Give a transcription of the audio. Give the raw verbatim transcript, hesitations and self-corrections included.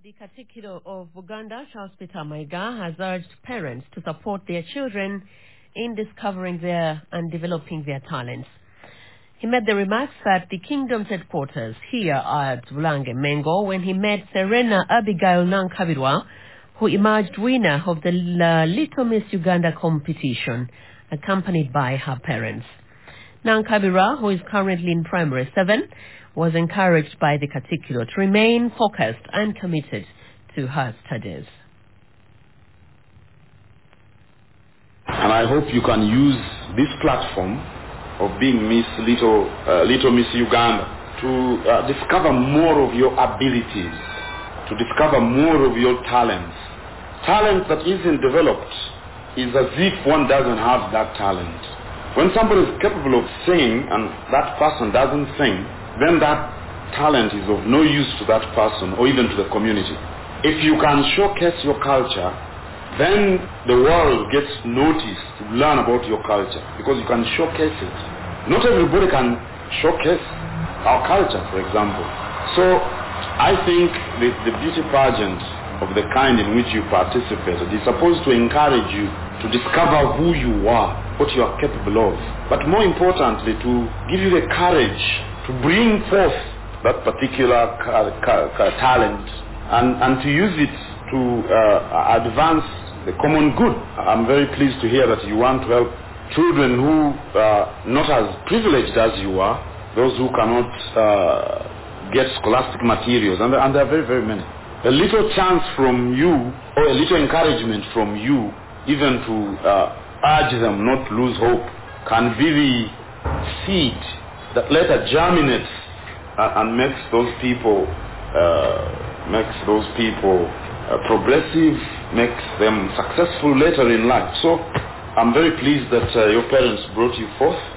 The Katikkiro of Uganda, Charles Peter Mayiga, has urged parents to support their children in discovering their and developing their talents. He made the remarks at the Kingdom's headquarters here at Bulange Mengo when he met Serena Abigail Nankabirwa, who emerged winner of the La Little Miss Uganda competition, accompanied by her parents. Nankabirwa, who is currently in primary seven, was encouraged by the Katikkiro to remain focused and committed to her studies. And I hope you can use this platform of being Miss Little, uh, Little Miss Uganda to uh, discover more of your abilities, to discover more of your talents. Talent that isn't developed is as if one doesn't have that talent. When somebody is capable of singing and that person doesn't sing, then that talent is of no use to that person or even to the community. If you can showcase your culture, then the world gets noticed to learn about your culture because you can showcase it. Not everybody can showcase our culture, for example. So I think the, the beauty pageant of the kind in which you participated is supposed to encourage you to discover who you are, what you are capable of, but more importantly to give you the courage to bring forth that particular ca- ca- ca- talent and, and to use it to uh, advance the common good. I'm very pleased to hear that you want to help children who are not as privileged as you are, those who cannot uh, get scholastic materials, and, and there are very, very many. A little chance from you, or a little encouragement from you, even to uh, urge them not to lose hope, can be the seed that later germinates uh, and makes those people, uh, makes those people uh, progressive, makes them successful later in life. So I'm very pleased that uh, your parents brought you forth.